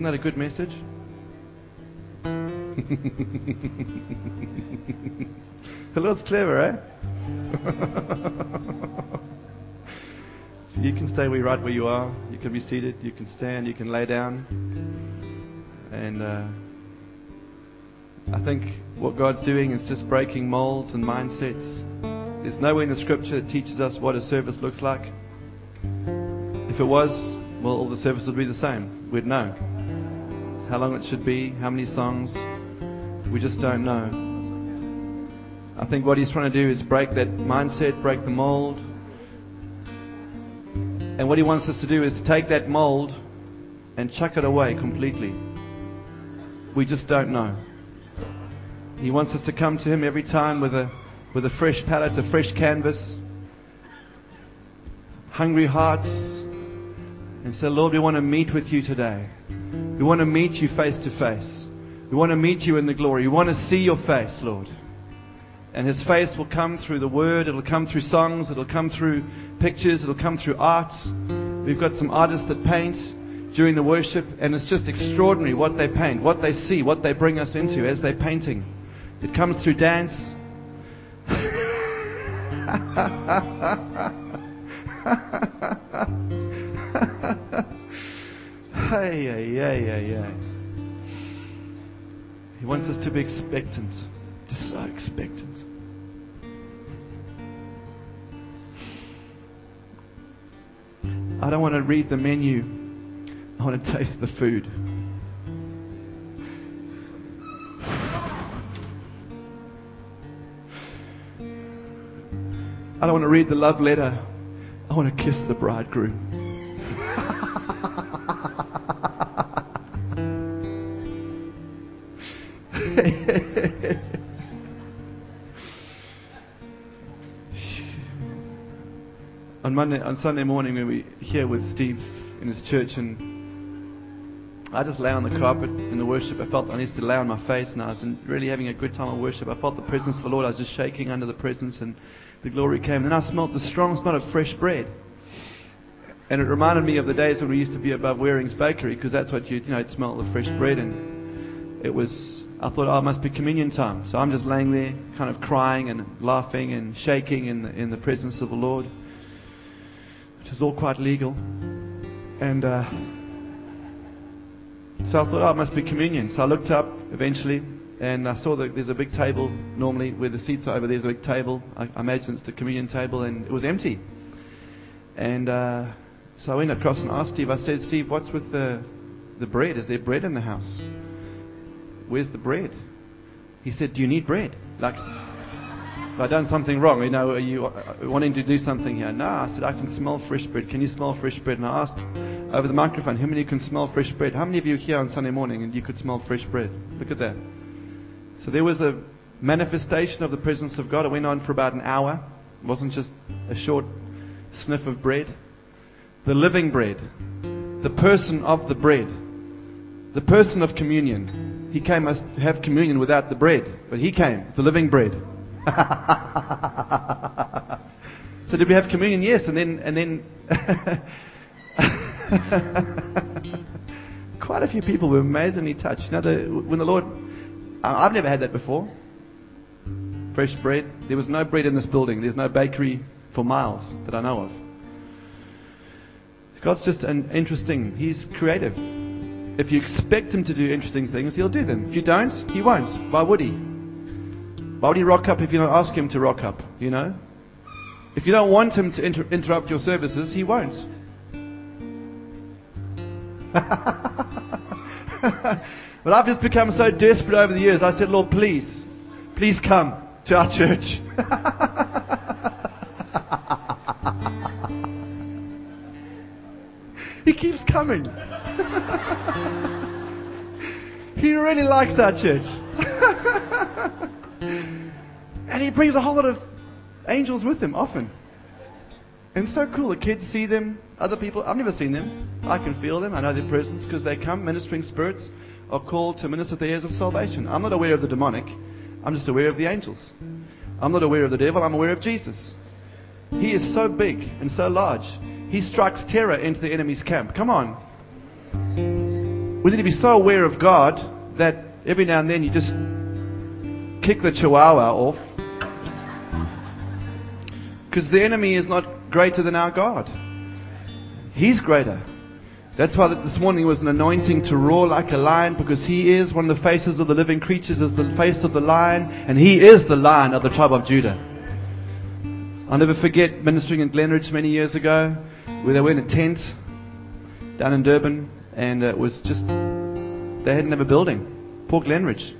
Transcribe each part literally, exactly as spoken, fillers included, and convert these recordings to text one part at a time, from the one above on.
Isn't that a good message? The Lord's clever, eh? You can stay where, right where you are. You can be seated. You can stand. You can lay down. And uh, I think what God's doing is just breaking molds and mindsets. There's nowhere in the Scripture that teaches us what a service looks like. If it was, well, all the service would be the same. We'd know how long it should be, how many songs. We just don't know. I think what He's trying to do is break that mindset, break the mold. And what He wants us to do is to take that mold and chuck it away completely. We just don't know. He wants us to come to Him every time with a with a fresh palette, a fresh canvas, hungry hearts, and say, Lord, we want to meet with You today. We want to meet You face to face. We want to meet You in the glory. We want to see Your face, Lord. And His face will come through the Word. It'll come through songs. It'll come through pictures. It'll come through art. We've got some artists that paint during the worship, and it's just extraordinary what they paint, what they see, what they bring us into as they're painting. It comes through dance. Hey, hey, hey, hey, hey. He wants us to be expectant, just so expectant. I don't want to read the menu. I want to taste the food. I don't want to read the love letter. I want to kiss the bridegroom. On Monday, on Sunday morning, when we here with Steve in his church, and I just lay on the carpet in the worship. I felt I needed to lay on my face, and I was really having a good time of worship. I felt the presence of the Lord. I was just shaking under the presence, and the glory came. And then I smelled the strong smell of fresh bread. And it reminded me of the days when we used to be above Waring's Bakery, because that's what you, you know, it smelled the fresh bread. And it was, I thought, oh, it must be communion time. So I'm just laying there, kind of crying and laughing and shaking in the, in the presence of the Lord. It was all quite legal. And uh, so I thought, oh, it must be communion. So I looked up eventually, and I saw that there's a big table normally where the seats are over there. There's a big table. I, I imagine it's the communion table, and it was empty. And uh, so I went across and asked Steve. I said, Steve, what's with the the bread? Is there bread in the house? Where's the bread? He said, do you need bread? Like, have I done something wrong? You know, are you wanting to do something here? No, I said, I can smell fresh bread. Can you smell fresh bread? And I asked over the microphone, how many can smell fresh bread? How many of you are here on Sunday morning and you could smell fresh bread? Look at that. So there was a manifestation of the presence of God. It went on for about an hour. It wasn't just a short sniff of bread. The living bread. The person of the bread. The person of communion. He came us to have communion without the bread. But He came, the living bread. So did we have communion? Yes. And then and then quite a few people were amazingly touched. You know, the, when the Lord, I've never had that before. Fresh bread. There was no bread in this building. There's no bakery for miles that I know of. God's just an interesting. He's creative. If you expect Him to do interesting things, He'll do them. If you don't, He won't. Why would He? Why would He rock up if you don't ask Him to rock up? You know? If you don't want Him to inter- interrupt your services, He won't. But I've just become so desperate over the years. I said, Lord, please, please come to our church. He keeps coming. He really likes our church. And He brings a whole lot of angels with Him often. And it's so cool. The kids see them. Other people, I've never seen them. I can feel them. I know their presence because they come. Ministering spirits are called to minister the heirs of salvation. I'm not aware of the demonic. I'm just aware of the angels. I'm not aware of the devil. I'm aware of Jesus. He is so big and so large. He strikes terror into the enemy's camp. Come on. we need to be so aware of God that every now and then you just kick the chihuahua off. Because the enemy is not greater than our God. He's greater. That's why this morning was an anointing to roar like a lion, because He is one of the faces of the living creatures, is the face of the lion, and He is the Lion of the tribe of Judah. I'll never forget ministering in Glenridge many years ago, where they were in a tent down in Durban, and it was just, they hadn't have a building. Poor Glenridge.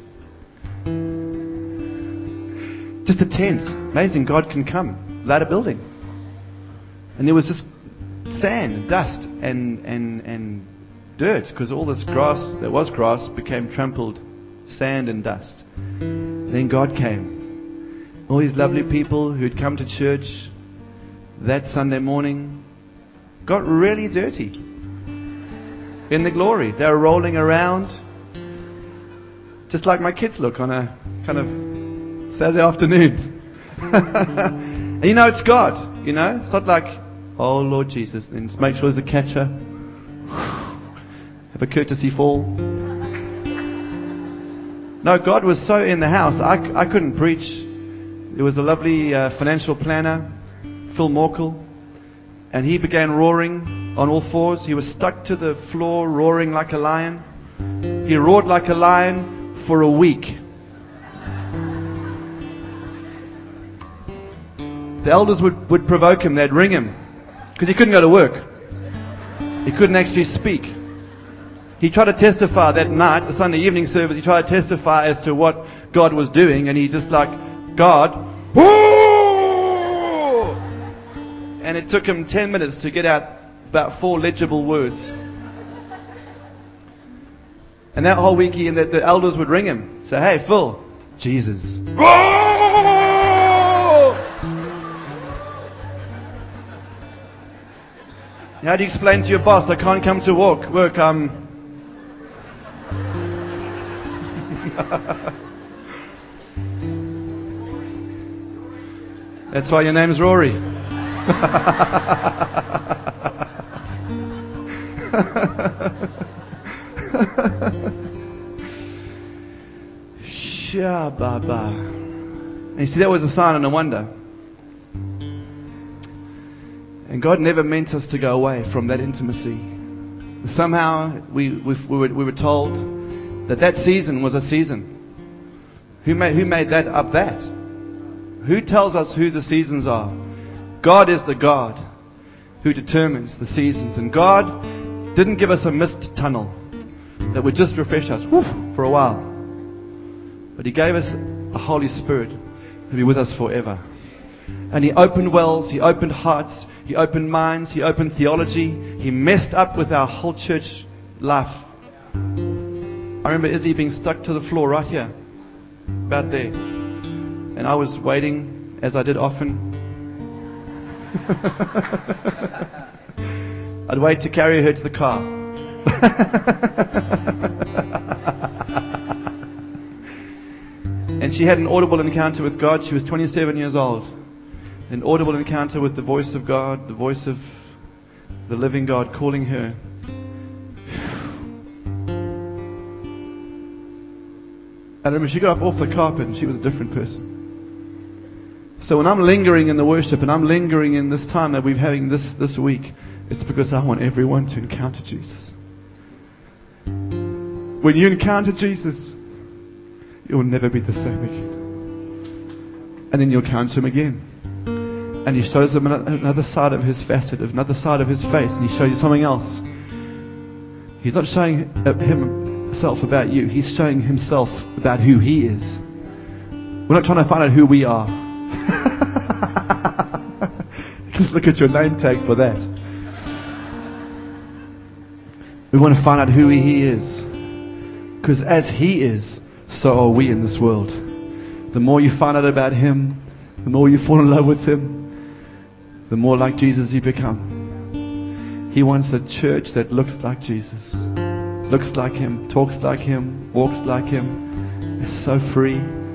Just a tent. Amazing, God can come without a building. And there was just sand and dust and, and, and dirt, because all this grass, there was grass, became trampled sand and dust. And then God came. All these lovely people who'd come to church that Sunday morning got really dirty in the glory. They were rolling around just like my kids look on a kind of Saturday afternoon. And you know it's God, you know. It's not like, oh Lord Jesus, and just make sure there's a catcher. Have a courtesy fall. No, God was so in the house. I, I couldn't preach. There was a lovely uh, financial planner, Phil Morkel, and he began roaring on all fours. He was stuck to the floor, roaring like a lion. He roared like a lion for a week. The elders would, would provoke him. They'd ring him because he couldn't go to work. He couldn't actually speak. He tried to testify that night, the Sunday evening service. He tried to testify as to what God was doing, and he just like, God, whoo! And it took him ten minutes to get out about four legible words. And that whole week, he and the, the elders would ring him, say, "Hey, Phil, Jesus." How do you explain to your boss, I can't come to work? Work, um. That's why your name's Rory. Shababa. And you see, that was a sign and a wonder. And God never meant us to go away from that intimacy. Somehow we, we, we, were, we were told that that season was a season. Who made, who made that up that? Who tells us who the seasons are? God is the God who determines the seasons. And God didn't give us a mist tunnel that would just refresh us woof, for a while. But He gave us a Holy Spirit to be with us forever. And He opened wells, He opened hearts, He opened minds, He opened theology. He messed up with our whole church life. I remember Izzy being stuck to the floor right here, about there. And I was waiting, as I did often. I'd wait to carry her to the car. And she had an audible encounter with God. She was twenty-seven years old. An audible encounter with the voice of God, the voice of the living God calling her. I remember she got up off the carpet and she was a different person. So when I'm lingering in the worship and I'm lingering in this time that we're having this, this week, it's because I want everyone to encounter Jesus. When you encounter Jesus, you'll never be the same again. And then you'll encounter Him again. And He shows them another side of His facet, another side of His face, and He shows you something else. He's not showing Himself about you. He's showing Himself about who He is. We're not trying to find out who we are. Just look at your name tag for that. We want to find out who He is. Because as He is, so are we in this world. The more you find out about Him, the more you fall in love with Him, the more like Jesus you become. He wants a church that looks like Jesus. Looks like Him, talks like Him, walks like Him. Is so free.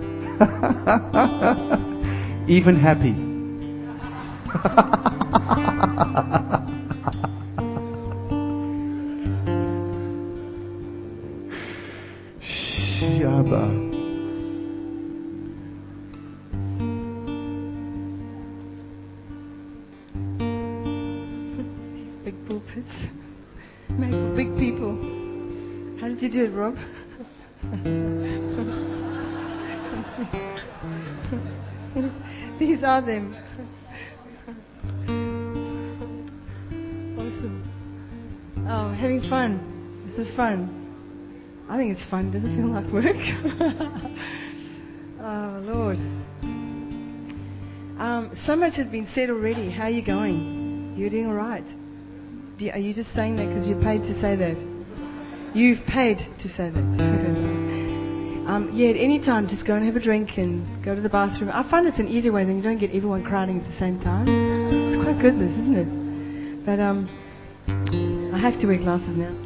Even happy. big pulpits. Made for big people. How did you do it, Rob? These are them. Awesome. Oh, having fun. This is fun. I think it's fun. It doesn't feel like work. Oh, Lord. Um, so much has been said already. How are you going? You're doing all right. Do you, are you just saying that because you're paid to say that? You've paid to say that. um, yeah, at any time, just go and have a drink and go to the bathroom. I find it's an easier way, then you don't get everyone crowding at the same time. It's quite good, this, isn't it? But um, I have to wear glasses now.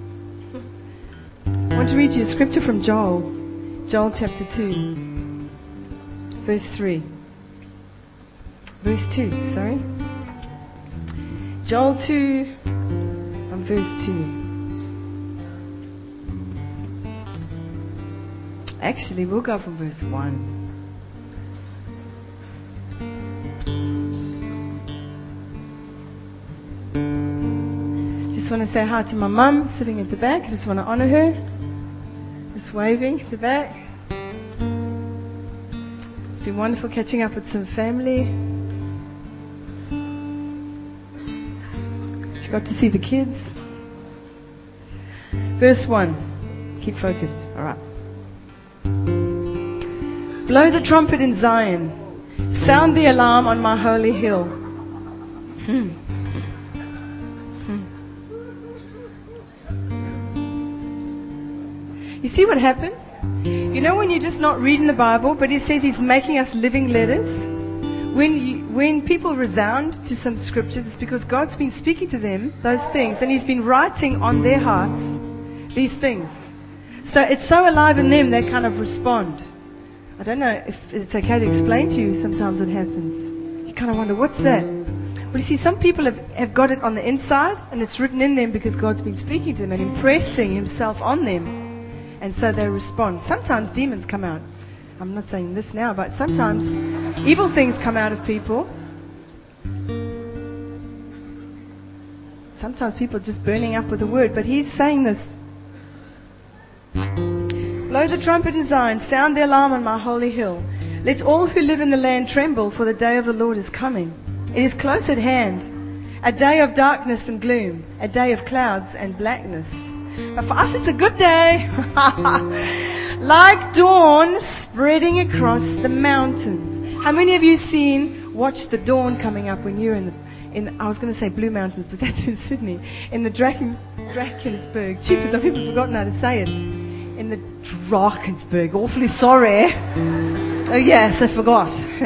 I want to read you a scripture from Joel, Joel chapter two, verse three. Verse two, sorry. Joel two, on verse two. Actually, we'll go from verse one. Just want to say hi to my mum sitting at the back. I just want to honor her. Just waving at the back. It's been wonderful catching up with some family. She got to see the kids. Verse one. Keep focused. All right. Blow the trumpet in Zion. Sound the alarm on my holy hill. Hmm. You see what happens? You know when you're just not reading the Bible, but He says He's making us living letters? When you, when people resound to some scriptures, it's because God's been speaking to them, those things, and He's been writing on their hearts these things. So it's so alive in them, they kind of respond. I don't know if it's okay to explain to you sometimes what happens. You kind of wonder, what's that? Well, you see, some people have, have got it on the inside, and it's written in them because God's been speaking to them and impressing Himself on them. And so they respond. Sometimes demons come out. I'm not saying this now, but sometimes evil things come out of people. Sometimes people are just burning up with the word. But He's saying this. Blow the trumpet in Zion. Sound the alarm on my holy hill. Let all who live in the land tremble, for the day of the Lord is coming. It is close at hand. A day of darkness and gloom. A day of clouds and blackness. But for us it's a good day. Like dawn spreading across the mountains. How many of you seen, watched the dawn coming up when you're in the, in, I was going to say Blue Mountains, but that's in Sydney, in the Draken, Drakensberg. Cheapers, I've even forgotten how to say it. In the Drakensberg, awfully sorry. Oh yes, I forgot.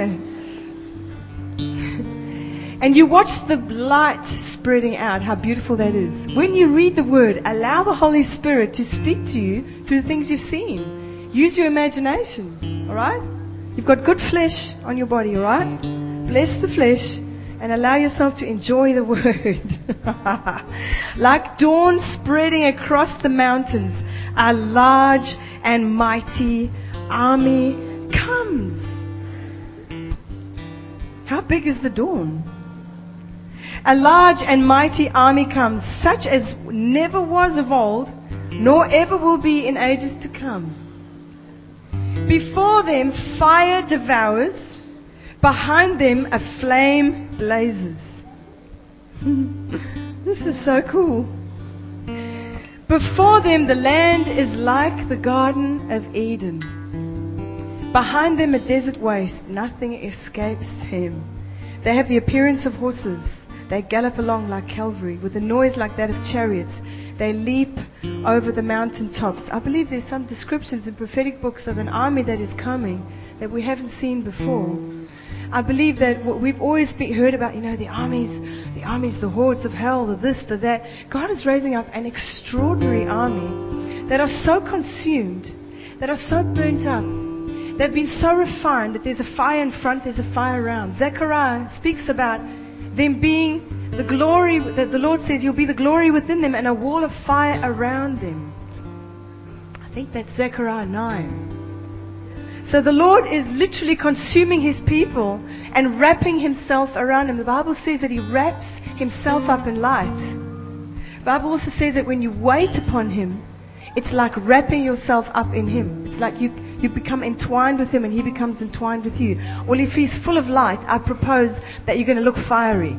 And you watch the light spreading out, how beautiful that is. When you read the Word, allow the Holy Spirit to speak to you through the things you've seen. Use your imagination, alright? You've got good flesh on your body, alright? Bless the flesh and allow yourself to enjoy the Word. Like dawn spreading across the mountains, a large and mighty army comes. How big is the dawn? A large and mighty army comes, such as never was of old, nor ever will be in ages to come. Before them fire devours, behind them a flame blazes. This is so cool. Before them the land is like the Garden of Eden. Behind them a desert waste, nothing escapes them. They have the appearance of horses. They gallop along like cavalry, with a noise like that of chariots. They leap over the mountain tops. I believe there's some descriptions in prophetic books of an army that is coming that we haven't seen before. I believe that what we've always be heard about, you know, the armies, the armies, the hordes of hell, the this, the that. God is raising up an extraordinary army that are so consumed, that are so burnt up, they've been so refined that there's a fire in front, there's a fire around. Zechariah speaks about them being the glory, that the Lord says you'll be the glory within them and a wall of fire around them. I think that's Zechariah nine. So the Lord is literally consuming His people and wrapping Himself around them. The Bible says that He wraps Himself up in light. The Bible also says that when you wait upon Him, it's like wrapping yourself up in Him. It's like you, you become entwined with Him and He becomes entwined with you. Well, if He's full of light, I propose that you're going to look fiery.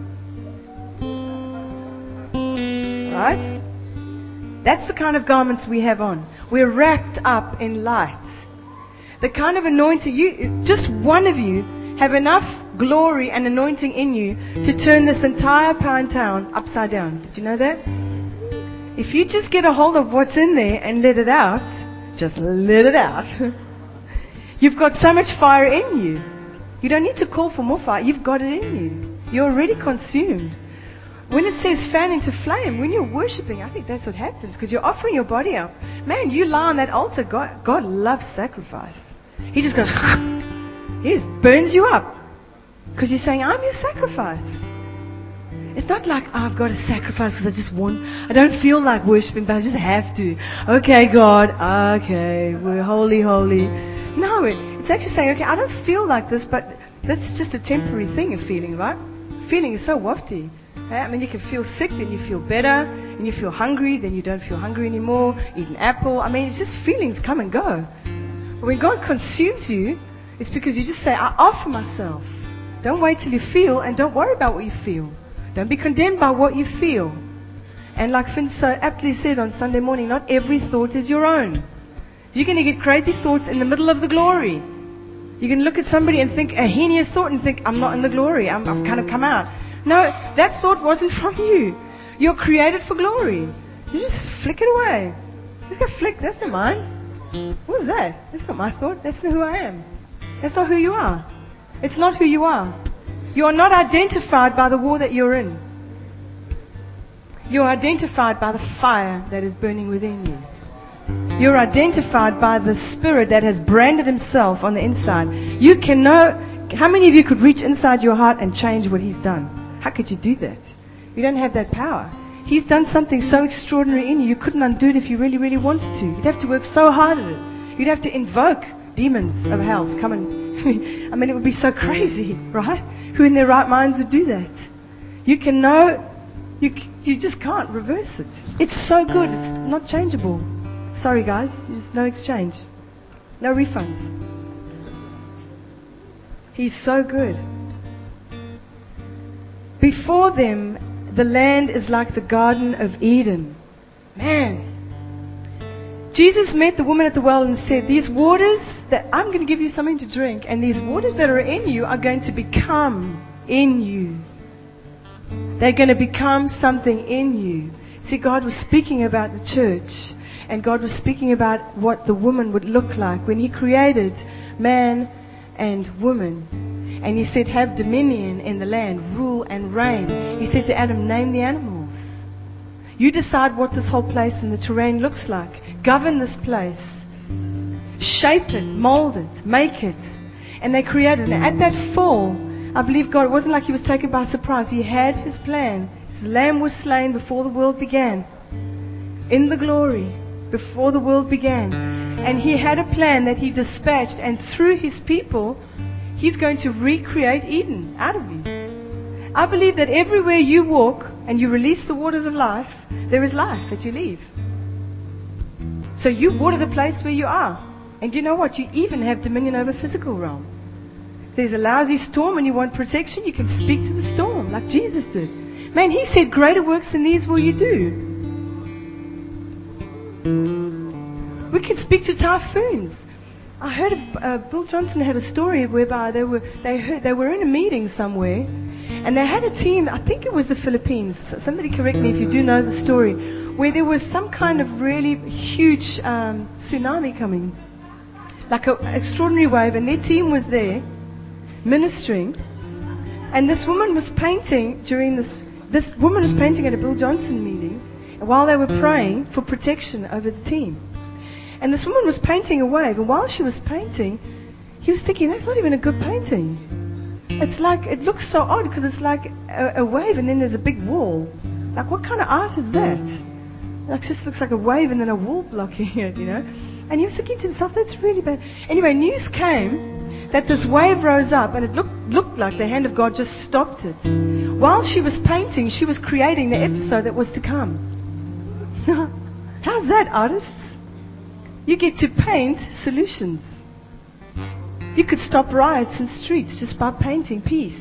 Right? That's the kind of garments we have on. We're wrapped up in light. The kind of anointing, you, just one of you have enough glory and anointing in you to turn this entire Pine Town upside down. Did you know that? If you just get a hold of what's in there and let it out, just let it out, you've got so much fire in you. You don't need to call for more fire. You've got it in you. You're already consumed. When it says fan into flame, when you're worshiping, I think that's what happens, because you're offering your body up. Man, you lie on that altar. God, God loves sacrifice. He just goes, He just burns you up, because you're saying, I'm your sacrifice. It's not like, oh, I've got to sacrifice because I just want, I don't feel like worshiping, but I just have to. Okay, God, okay, we're holy, holy. No, it, it's actually saying, okay, I don't feel like this, but that's just a temporary thing, a feeling, right? Feeling is so wafty. I mean, you can feel sick, then you feel better, and you feel hungry, then you don't feel hungry anymore. Eat an apple. I mean, it's just feelings come and go. But when God consumes you, it's because you just say, I offer myself. Don't wait till you feel, and don't worry about what you feel. Don't be condemned by what you feel. And like Finn so aptly said on Sunday morning, not every thought is your own. You're going to get crazy thoughts in the middle of the glory. You can look at somebody and think a heinous thought and think, I'm not in the glory. I'm, I've kind of come out. No, that thought wasn't from you. You're created for glory. You just flick it away. Just go flick. That's not mine. What was that? That's not my thought. That's not who I am. That's not who you are. It's not who you are. You are not identified by the war that you're in. You're identified by the fire that is burning within you. You're identified by the Spirit that has branded Himself on the inside. You can know. How many of you could reach inside your heart and change what He's done? How could you do that? You don't have that power. He's done something so extraordinary in you, you couldn't undo it if you really, really wanted to. You'd have to work so hard at it. You'd have to invoke demons of hell to come and... I mean, it would be so crazy, right? Who in their right minds would do that? You can know... You, you just can't reverse it. It's so good. It's not changeable. Sorry, guys. There's no exchange. No refunds. He's so good. Before them, the land is like the Garden of Eden. Man. Jesus met the woman at the well and said, these waters that I'm going to give you something to drink, and these waters that are in you are going to become in you. They're going to become something in you. See, God was speaking about the church, and God was speaking about what the woman would look like when He created man and woman. And He said, have dominion in the land, rule and reign. He said to Adam, name the animals. You decide what this whole place and the terrain looks like. Govern this place. Shape it, mold it, make it. And they created it. And at that fall, I believe God, it wasn't like He was taken by surprise. He had His plan. His lamb was slain before the world began. In the glory, before the world began. And He had a plan that He dispatched. And through His people, He's going to recreate Eden out of you. I believe that everywhere you walk and you release the waters of life, there is life that you leave. So you water the place where you are. And you know what? You even have dominion over physical realm. If there's a lousy storm and you want protection, you can speak to the storm like Jesus did. Man, He said, greater works than these will you do. We can speak to typhoons. I heard of, uh, Bill Johnson had a story whereby they were they heard, they were in a meeting somewhere, and they had a team. I think it was the Philippines. Somebody correct me if you do know the story, where there was some kind of really huge um, tsunami coming, like an extraordinary wave, and their team was there ministering, and this woman was painting during this. This woman was painting at a Bill Johnson meeting, while they were praying for protection over the team. And this woman was painting a wave, and while she was painting, he was thinking, that's not even a good painting. It's like, it looks so odd because it's like a, a wave and then there's a big wall. Like, what kind of art is that? Like, it just looks like a wave and then a wall blocking it, you know. And he was thinking to himself, that's really bad. Anyway, news came that this wave rose up, and it looked, looked like the hand of God just stopped it. While she was painting, she was creating the episode that was to come. How's that, artists? You get to paint solutions. You could stop riots in streets just by painting peace.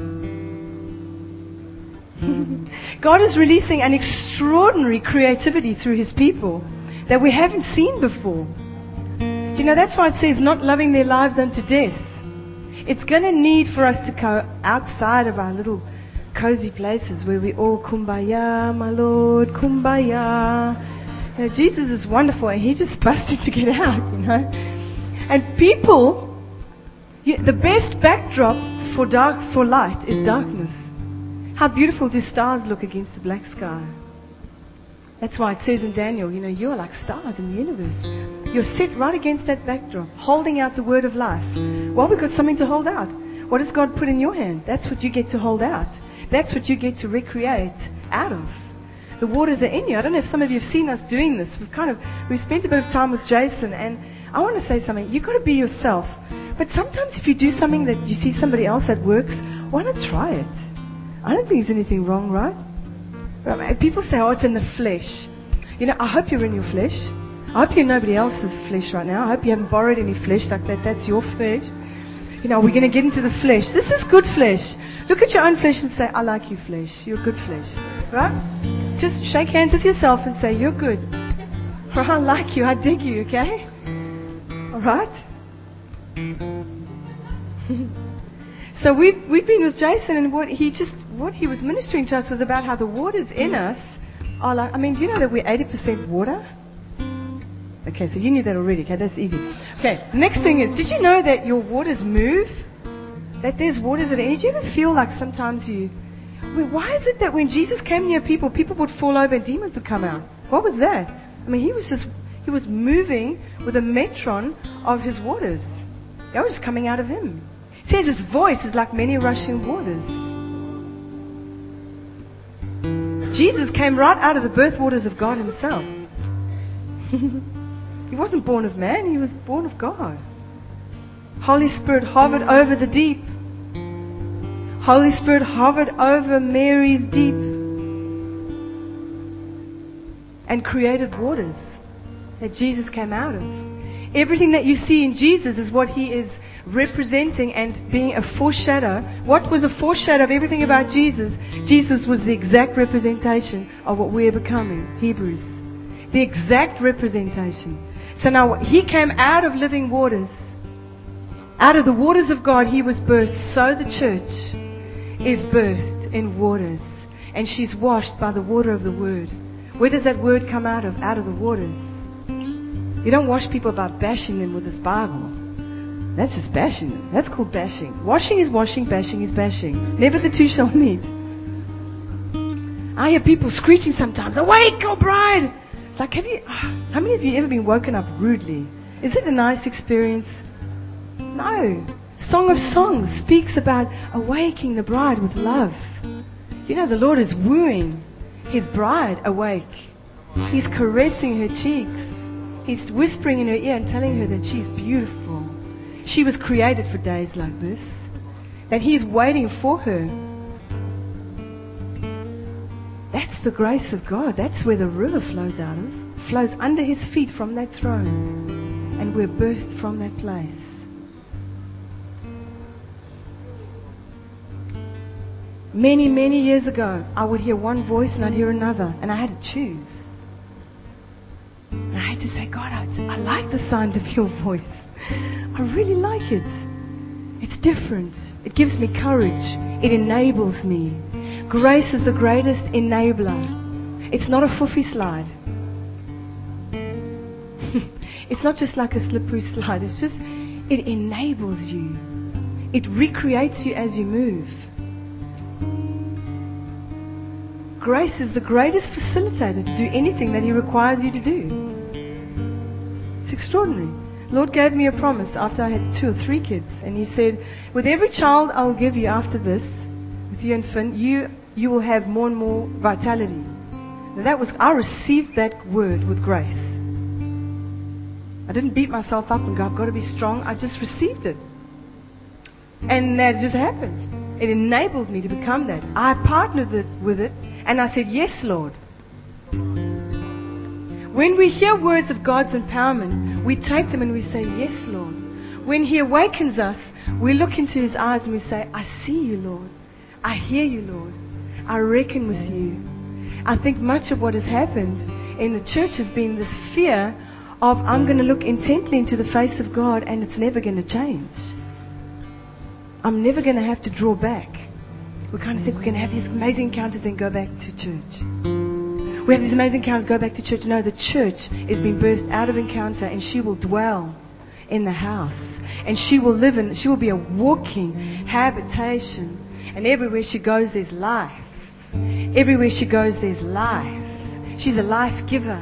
God is releasing an extraordinary creativity through His people that we haven't seen before. You know, that's why it says not loving their lives unto death. It's going to need for us to go outside of our little cozy places where we all kumbaya, my Lord, kumbaya. You know, Jesus is wonderful, and He just busted to get out, you know. And people, you, the best backdrop for dark for light is darkness. How beautiful do stars look against the black sky? That's why it says in Daniel, you know, you're like stars in the universe. You're set right against that backdrop, holding out the word of life. Well, we've got something to hold out. What does God put in your hand? That's what you get to hold out. That's what you get to recreate out of. The waters are in you. I don't know if some of you have seen us doing this. We've kind of, we've spent a bit of time with Jason, and I want to say something. You've got to be yourself. But sometimes if you do something that you see somebody else that works, why not try it? I don't think there's anything wrong, right? People say, oh, it's in the flesh. You know, I hope you're in your flesh. I hope you're nobody else's flesh right now. I hope you haven't borrowed any flesh like that. That's your flesh. You know, we're going to get into the flesh. This is good flesh. Look at your own flesh and say, I like you, flesh. You're good flesh. Right? Just shake hands with yourself and say, you're good. Or I like you. I dig you, okay? All right? So we've, we've been with Jason, and what he just what he was ministering to us was about how the waters in us are like, I mean, do you know that we're eighty percent water? Okay, so you knew that already. Okay, that's easy. Okay, next thing is, did you know that your waters move? That there's waters that are in you? Do you ever feel like sometimes you... Well, why is it that when Jesus came near people, people would fall over and demons would come out? What was that? I mean, he was just... He was moving with a metron of his waters. They were just coming out of him. It says his voice is like many rushing waters. Jesus came right out of the birth waters of God himself. He wasn't born of man, he was born of God. Holy Spirit hovered over the deep. Holy Spirit hovered over Mary's deep and created waters that Jesus came out of. Everything that you see in Jesus is what he is representing and being a foreshadow. What was a foreshadow of everything about Jesus? Jesus was the exact representation of what we are becoming. Hebrews. The exact representation. So now he came out of living waters. Out of the waters of God he was birthed. So the church is birthed in waters. And she's washed by the water of the word. Where does that word come out of? Out of the waters. You don't wash people by bashing them with this Bible. That's just bashing them. That's called bashing. Washing is washing, bashing is bashing. Never the two shall meet. I hear people screeching sometimes, awake, oh bride! It's like, have you, how many of you ever been woken up rudely? Is it a nice experience? No. Song of Songs speaks about awaking the bride with love. You know, the Lord is wooing his bride awake. He's caressing her cheeks. He's whispering in her ear and telling her that she's beautiful. She was created for days like this. That he's waiting for her. That's the grace of God. That's where the river flows out of. Flows under his feet from that throne. And we're birthed from that place. Many, many years ago, I would hear one voice and I'd hear another. And I had to choose. And I had to say, God, I, I like the sound of your voice. I really like it. It's different. It gives me courage. It enables me. Grace is the greatest enabler. It's not a foofy slide. It's not just like a slippery slide. It's just, it enables you. It recreates you as you move. Grace is the greatest facilitator to do anything that he requires you to do. It's extraordinary. The Lord gave me a promise after I had two or three kids. And he said, with every child I'll give you after this, with you and Finn, you, you will have more and more vitality. Now that was, I received that word with grace. I didn't beat myself up and go, I've got to be strong. I just received it. And that just happened. It enabled me to become that. I partnered it, with it, and I said, yes, Lord. When we hear words of God's empowerment, we take them and we say, yes, Lord. When He awakens us, we look into His eyes and we say, I see you, Lord. I hear you, Lord. I reckon with you. I think much of what has happened in the church has been this fear of, I'm going to look intently into the face of God and it's never going to change. I'm never going to have to draw back. We kind of think we're going to have these amazing encounters and go back to church. We have these amazing encounters, go back to church. No, the church is being birthed out of encounter, and she will dwell in the house. And she will live in, she will be a walking habitation. And everywhere she goes, there's life. Everywhere she goes, there's life. She's a life giver.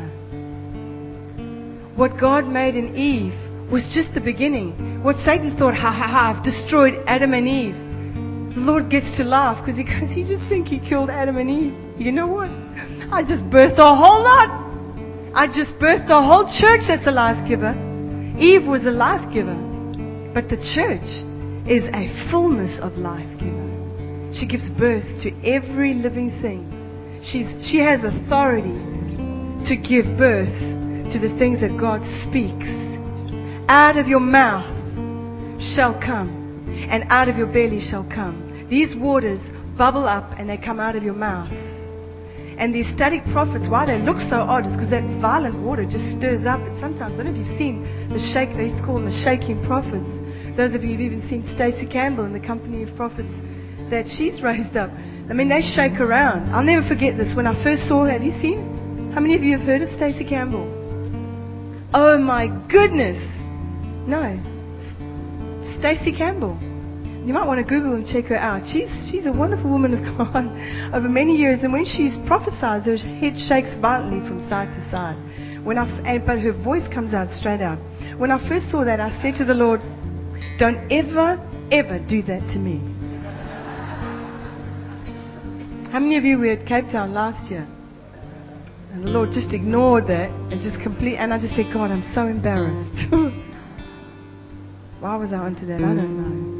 What God made in Eve was just the beginning. What Satan thought, ha ha ha, I've destroyed Adam and Eve. The Lord gets to laugh because he goes, you just think He killed Adam and Eve. You know what? I just birthed a whole lot. I just birthed a whole church that's a life giver. Eve was a life giver. But the church is a fullness of life giver. She gives birth to every living thing. She's, she has authority to give birth to the things that God speaks. Out of your mouth shall come, and out of your belly shall come. These waters bubble up and they come out of your mouth. And the ecstatic prophets, why they look so odd is because that violent water just stirs up. And sometimes, I don't know if you've seen the shake, they used to call them the shaking prophets. Those of you who've even seen Stacey Campbell in the company of prophets that she's raised up. I mean, they shake around. I'll never forget this. When I first saw her, have you seen? How many of you have heard of Stacey Campbell? Oh my goodness. No. Stacey Campbell. You might want to Google and check her out. She's she's a wonderful woman of God over many years. And when she's prophesied, her head shakes violently from side to side. When I, and, but her voice comes out straight out. When I first saw that, I said to the Lord, don't ever, ever do that to me. How many of you were at Cape Town last year? And the Lord just ignored that and just complete. And I just said, God, I'm so embarrassed. Why was I onto that? I don't know.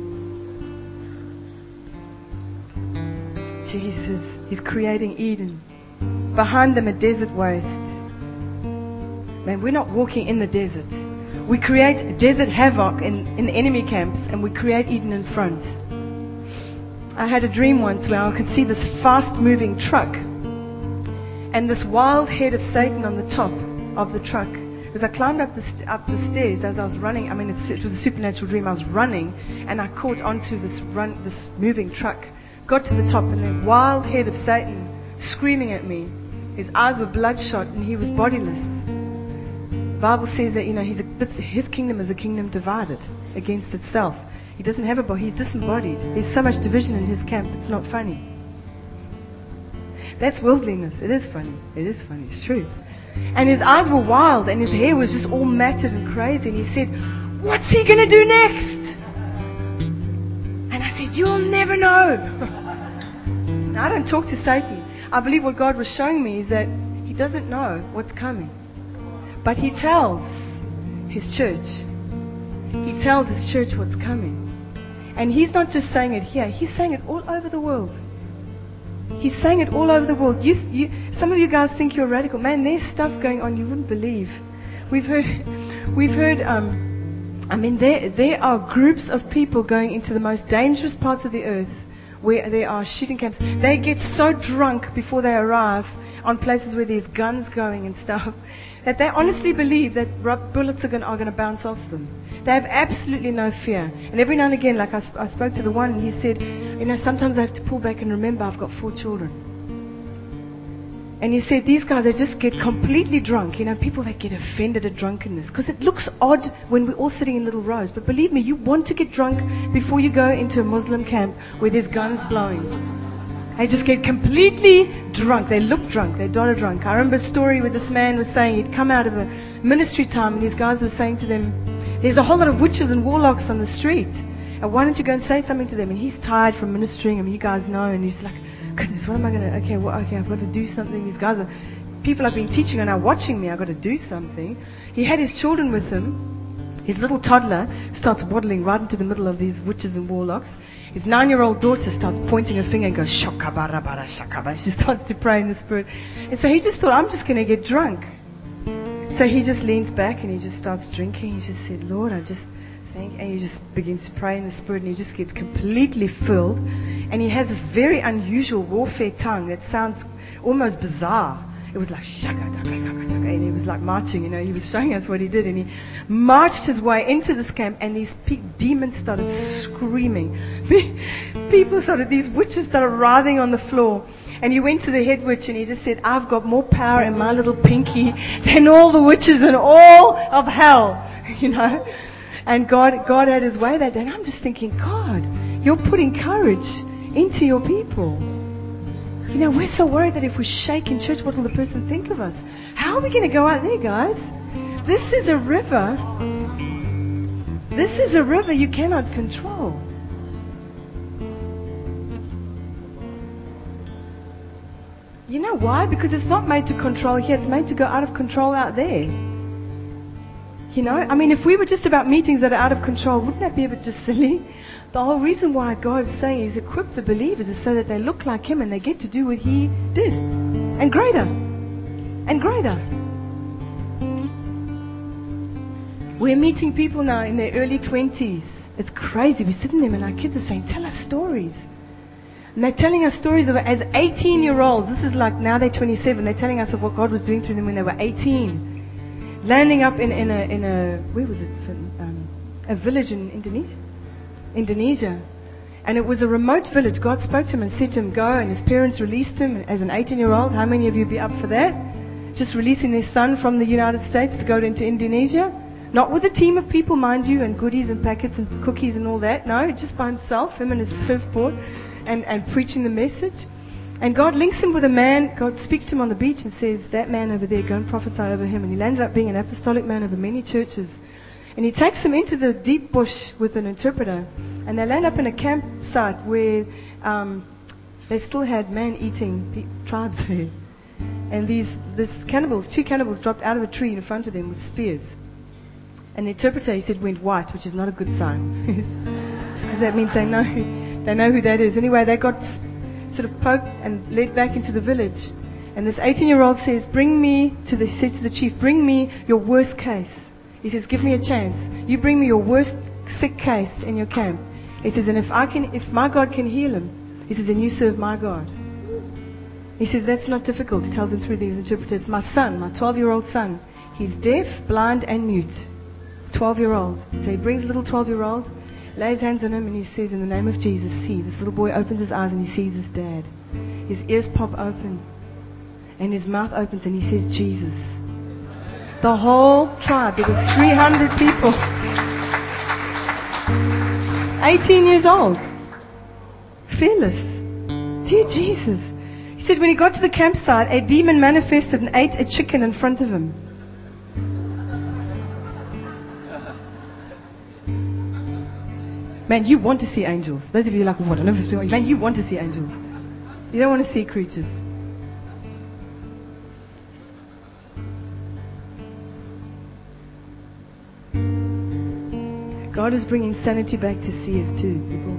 Jesus, He's creating Eden. Behind them a desert waste. Man, we're not walking in the desert. We create desert havoc in, in enemy camps, and we create Eden in front. I had a dream once where I could see this fast-moving truck and this wild head of Satan on the top of the truck. As I climbed up the, st- up the stairs, as I was running, I mean, it's, it was a supernatural dream. I was running, and I caught onto this run, this moving truck. Got to the top, and the wild head of Satan screaming at me. His eyes were bloodshot, and he was bodiless. The Bible says that, you know, he's a, his kingdom is a kingdom divided against itself. He doesn't have a body. He's disembodied. There's so much division in his camp. It's not funny. That's worldliness. It is funny. It is funny. It's true. And his eyes were wild, and his hair was just all matted and crazy. And he said, what's he going to do next? And I said, you'll never know. Now, I don't talk to Satan. I believe what God was showing me is that He doesn't know what's coming. But He tells His church. He tells His church what's coming. And He's not just saying it here. He's saying it all over the world. He's saying it all over the world. You, you, some of you guys think you're radical. Man, there's stuff going on you wouldn't believe. We've heard, we've heard. Um, I mean, there there are groups of people going into the most dangerous parts of the earth, where there are shooting camps. They get so drunk before they arrive on places where there's guns going and stuff, that they honestly believe that bullets are going, are going to bounce off them. They have absolutely no fear. And every now and again, like I, sp- I spoke to the one, and he said, you know, sometimes I have to pull back and remember I've got four children. And he said, these guys, they just get completely drunk. You know, people that get offended at drunkenness. Because it looks odd when we're all sitting in little rows. But believe me, you want to get drunk before you go into a Muslim camp where there's guns blowing. They just get completely drunk. They look drunk. They're dollar drunk. I remember a story where this man was saying he'd come out of a ministry time, and these guys were saying to them, there's a whole lot of witches and warlocks on the street. And why don't you go and say something to them? And he's tired from ministering. I mean, you guys know. And he's like, goodness, what am I going to... Okay, well, okay, I've got to do something. These guys are... people I've been teaching are now watching me. I've got to do something. He had his children with him. His little toddler starts waddling right into the middle of these witches and warlocks. His nine-year-old daughter starts pointing her finger and goes, shakabarabara, shakaba. She starts to pray in the Spirit. And so he just thought, I'm just going to get drunk. So he just leans back and he just starts drinking. He just said, Lord, I just thank. And he just begins to pray in the Spirit, and he just gets completely filled. And he has this very unusual warfare tongue that sounds almost bizarre. It was like shaka daka daka daka, and he was like marching, you know. He was showing us what he did, and he marched his way into this camp, and these pe- demons started screaming. People started, these witches started writhing on the floor. And he went to the head witch, and he just said, I've got more power in my little pinky than all the witches in all of hell, you know. And God, God had his way that day. And I'm just thinking, God, you're putting courage into your people. You know, we're so worried that if we shake in church, what will the person think of us? How are we going to go out there, guys? This is a river. This is a river you cannot control. You know why? Because it's not made to control here. It's made to go out of control out there. You know, I mean, if we were just about meetings that are out of control, wouldn't that be a bit just silly? The whole reason why God is saying He's equipped the believers is so that they look like Him and they get to do what He did. And greater. And greater. We're meeting people now in their early twenties. It's crazy. We're sitting there and our kids are saying, tell us stories. And they're telling us stories of as eighteen-year-olds. This is like now they're twenty-seven. They're telling us of what God was doing through them when they were eighteen. Landing up in, in, a, in a, where was it? Um, a village in Indonesia. Indonesia. And it was a remote village. God spoke to him and said to him, go. And his parents released him as an eighteen-year-old. How many of you would be up for that? Just releasing their son from the United States to go into Indonesia. Not with a team of people, mind you, and goodies and packets and cookies and all that. No, just by himself, him and his surfboard, and, and preaching the message. And God links him with a man. God speaks to him on the beach and says, that man over there, go and prophesy over him. And he lands up being an apostolic man over many churches. And he takes him into the deep bush with an interpreter. And they land up in a campsite where um, they still had man-eating pe- tribes there. And these this cannibals, two cannibals dropped out of a tree in front of them with spears. And the interpreter, he said, went white, which is not a good sign. Because that means they know, they know who that is. Anyway, they got sort of poked and led back into the village. And this eighteen-year-old says, bring me to the, says to the chief, bring me your worst case. He says, give me a chance. You bring me your worst sick case in your camp. He says, and if I can, if my God can heal him, he says, then you serve my God. He says, that's not difficult. He tells him through these interpreters, my son, my twelve-year-old son, he's deaf, blind, and mute. twelve-year-old. So he brings a little twelve-year-old, lays hands on him, and he says, in the name of Jesus, see. This little boy opens his eyes and he sees his dad. His ears pop open, and his mouth opens, and he says, Jesus. The whole tribe, there was three hundred people, eighteen years old, fearless. Dear Jesus. He said when he got to the campsite, a demon manifested and ate a chicken in front of him. Man, you want to see angels. Those of you are like, what? I never saw. Man, you want to see angels. You don't want to see creatures. God is bringing sanity back to seers too, people.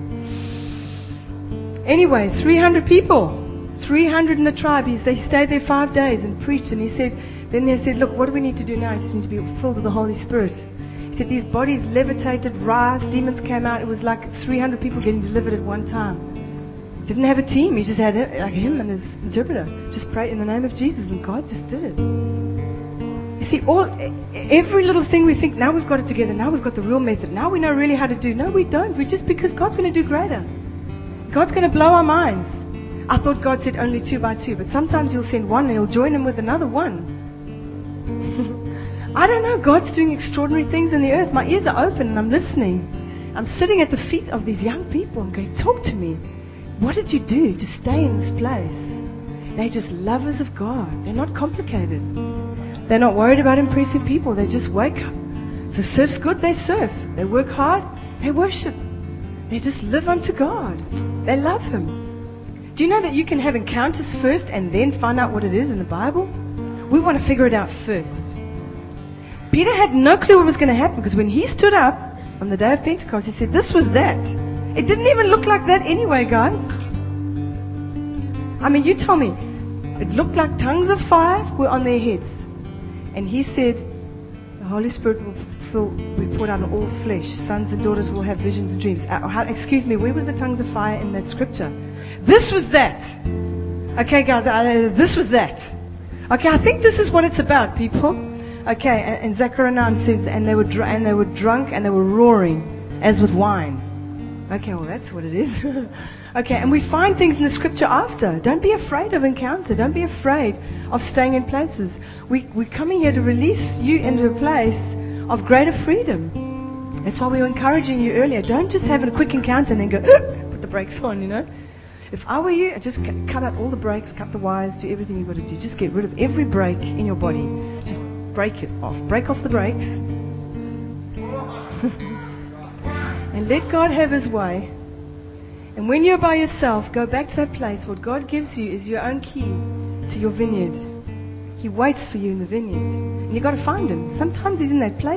Anyway, three hundred people. three hundred in the tribe. He, they stayed there five days and preached. And he said, then they said, look, what do we need to do now? He said, we need to be filled with the Holy Spirit. He said, these bodies levitated, writhed, demons came out. It was like three hundred people getting delivered at one time. He didn't have a team. He just had like him and his interpreter. Just prayed in the name of Jesus, and God just did it. You see, all every little thing we think, now we've got it together, now we've got the real method, now we know really how to do. No, we don't. We just, because God's going to do greater. God's going to blow our minds. I thought God said only two by two, but sometimes He'll send one and He'll join them with another one. I don't know. God's doing extraordinary things in the earth. My ears are open and I'm listening. I'm sitting at the feet of these young people and going, talk to me. What did you do to stay in this place? They're just lovers of God. They're not complicated. They're not worried about impressing people. They just wake up. If the surf's good, they surf. They work hard, they worship. They just live unto God. They love Him. Do you know that you can have encounters first and then find out what it is in the Bible? we want to figure it out first. Peter had no clue what was going to happen, because when he stood up on the day of Pentecost, he said, this was that. It didn't even look like that anyway, guys. I mean, you tell me. It looked like tongues of fire were on their heads. And he said, the Holy Spirit will fill, we poured out on all flesh. Sons and daughters will have visions and dreams. Uh, how, excuse me, where was the tongues of fire in that scripture? This was that. Okay, guys, uh, this was that. Okay, I think this is what it's about, people. Okay, and, and Zechariah nine says, and they were dr- and they were drunk and they were roaring as with wine. Okay, well, that's what it is. Okay, and we find things in the scripture after. Don't be afraid of encounter. Don't be afraid of staying in places. We, we're coming here to release you into a place of greater freedom. That's why we were encouraging you earlier. Don't just have a quick encounter and then go, put the brakes on, you know. If I were you, I'd just c- cut out all the brakes, cut the wires, do everything you've got to do. Just get rid of every brake in your body. Just break it off. Break off the brakes. And let God have His way. And when you're by yourself, go back to that place. What God gives you is your own key to your vineyard. He waits for you in the vineyard. And you've got to find Him. Sometimes He's in that place.